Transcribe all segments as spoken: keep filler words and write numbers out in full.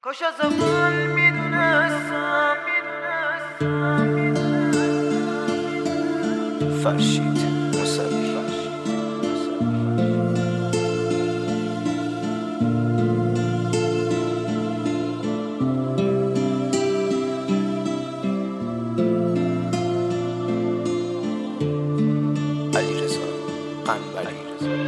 کاش از اول میدونستم فرشید موسوی علیرضا قنبری.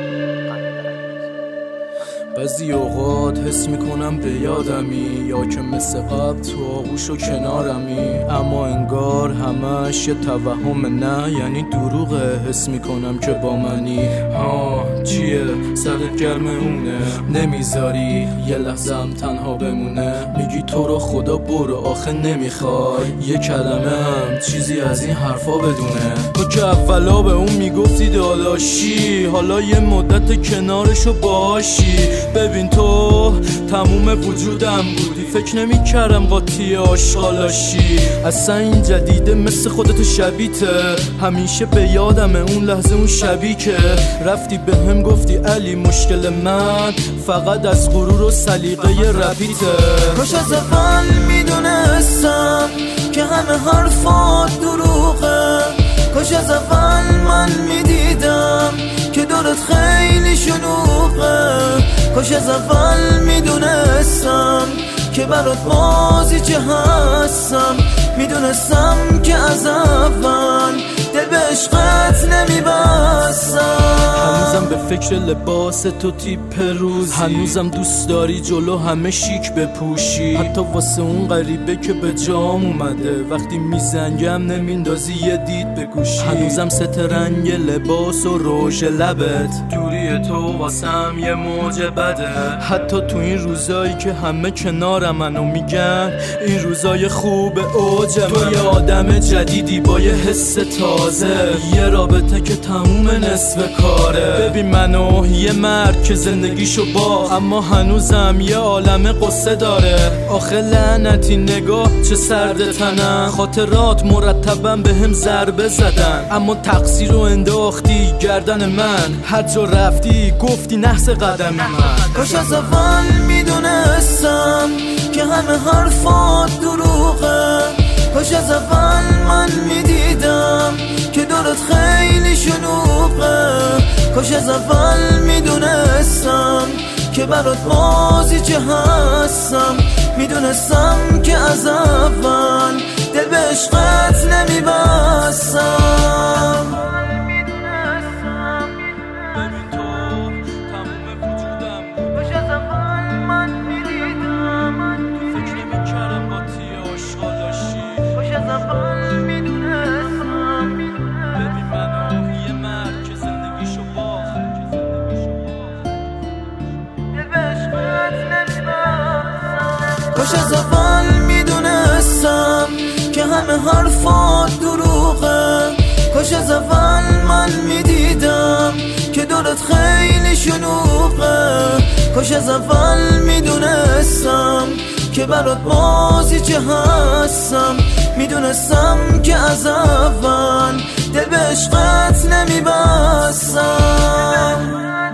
بعضی اوقات حس میکنم به یادمی، یا که مثل قبل تو آغوش و کنارمی، اما انگار همش یه توهم، نه یعنی دروغه. حس میکنم که با منی، ها چیه سرت گرم اونه، نمیذاری یه لحظم تنها بمونه. میگی تو رو خدا برو، آخه نمیخوای یه کلمه هم چیزی از این حرفا بدونه. تو که اولا به اون میگفتی داداشی، حالا یه مدت کنارشو باشی. ببین تو تموم وجودم بودی، فکر نمی کردم قاطی آشغالاشی. اصلا این جدیده مثل خودتو شبیته، همیشه به یادم اون لحظه اون شبی که رفتی به هم گفتی علی مشکل من فقط از غرور و سلیقه رپیته. کاش از اول میدونستم که همه حرفات دروغه، کاش از اول من میدیدم که دورت خیلی شلوغه، کاش از اول میدونستم که برات بازی چه هستم، میدونستم که از اول دل به عشقت نمیبستم. هنوزم به فکر لباس تو تیپ روزی، هنوزم دوست داری جلو همه شیک بپوشی، حتی واسه اون غریبه که به جام اومده وقتی میزنگم نمیندازی یه دید بگوشی. هنوزم ست رنگ لباس و روژ لبت، دوری تو واسم یه موج بده. حتی تو این روزایی که همه کنار منو میگن این روزای خوب اوج منه. تو یه آدم جدیدی با یه حس تازه، یه رابطه که تموم نصف کاره. ببین منو یه مرد که زندگیشو با، اما هنوزم یه عالم قصه داره. آخه لعنتی نگاه چه سرد تنم، خاطرات مرتبا به هم ضربه زدن، اما تقصیر رو انداختی گردن من. هر جا رفتی گفتی نحس قدم من. کاش از اول میدونستم که همه حرفات دروغه، کاش از اول من میدیدم که دورت خیلی شلوغه، کاش از اول میدونستم که برات بازی چه هستم، میدونستم که از اول دل به عشقت نمیبستم. کاش از اول میدونستم که همه حرفات دروغه، کاش از اول من میدیدم که دورت خیلی شلوغه، کاش از اول میدونستم که برات بازی چه هستم، میدونستم که از اول دل به عشقت نمیبستم.